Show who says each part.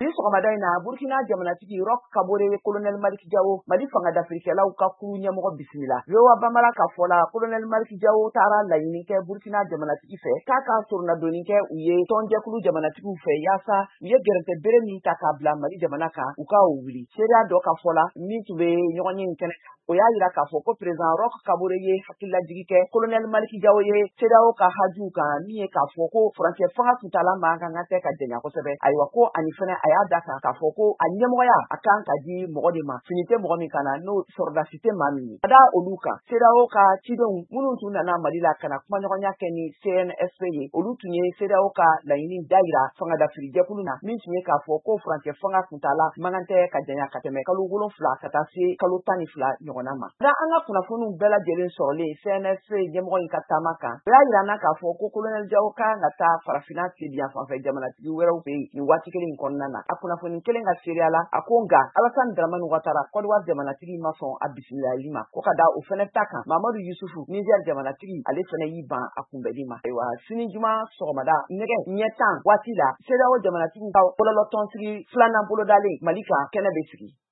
Speaker 1: Ni sɔgɔmada in na Burkina jamanatigi Roch Kabore Colonel Malick Diawo Mali fanga d'Afrikɛlaw ka kuru ɲɛmɔgɔ bisimila. VOA Bambara ka fɔ la Colonel Malick Diawo taara laɲini kɛ Burkina jamanatigi fɛ k'a ka soronnadonni kɛ u ye tɔnjɛkulu jamanatigiw fɛ yaasa u ye gɛrɛntɛ bere min ta k'a bila Mali jamana kan u ka o wuli. Seereya dɔ ka fɔ la min tun bɛ ɲɔgɔn ye kɛnɛ kan. O y'a yira k'a fɔ ko président Roch Kabore ye hakililajigi kɛ Colonel Malick Diawo ye CEDEAO ka hajuw kan min ye k'a fɔ ko furancɛ fanga kuntala man kan tɛ ka janya kosɛbɛ. Ayiwa ko ani fɛnɛ a y'a da kan k'a fɔ ko a ɲɛmɔgɔya a kan ka di mɔgɔ de ma fini tɛ mɔgɔ min kana n'o sɔrɔdasi tɛ maa min ye. Ka da olu kan CEDEAO ka cidenw minnu tun nana Mali la kana kumaɲɔgɔnya kɛ ni CNSP ye olu tun ye CEDEAO ka laɲini dayira fanga d'Afrikɛjɛkulu na min tun ye k'a fɔ ko furancɛ fanga kuntala man kan tɛ ka janya ka tɛmɛ kalo 7 ka taa se kalo 12 ɲɔgɔnna ma. Da an ka kunnafoniw bɛɛ lajɛlen sɔrɔlen CNSP ɲɛmɔgɔ in ka taama kan o y'a yira k'a fɔ ko Colonel Diawo kan ka taa farafinna tilebin fanfɛ jamanatigi wɛrɛw fɛ yen nin waati kelen kɔnɔna na. A kunnafoni kelen ka seereya la a ko nka Alassane Dramane Ouattara Côte d'Ivoire jamanatigi ma sɔn a bisimilali ma ko ka da o fɛnɛ ta kan Mamadou Youssoufu Niger jamanatigi ale fɛnɛ y'i ban a kunbɛli ma. Ayiwa sini juma sɔgɔmada nɛgɛ ɲɛ 10 waati la CEDEAO jamanatigiw ka bɔlɔlɔtɔnsigi filanan bolodalen Mali kan kɛnɛ bɛ sigi.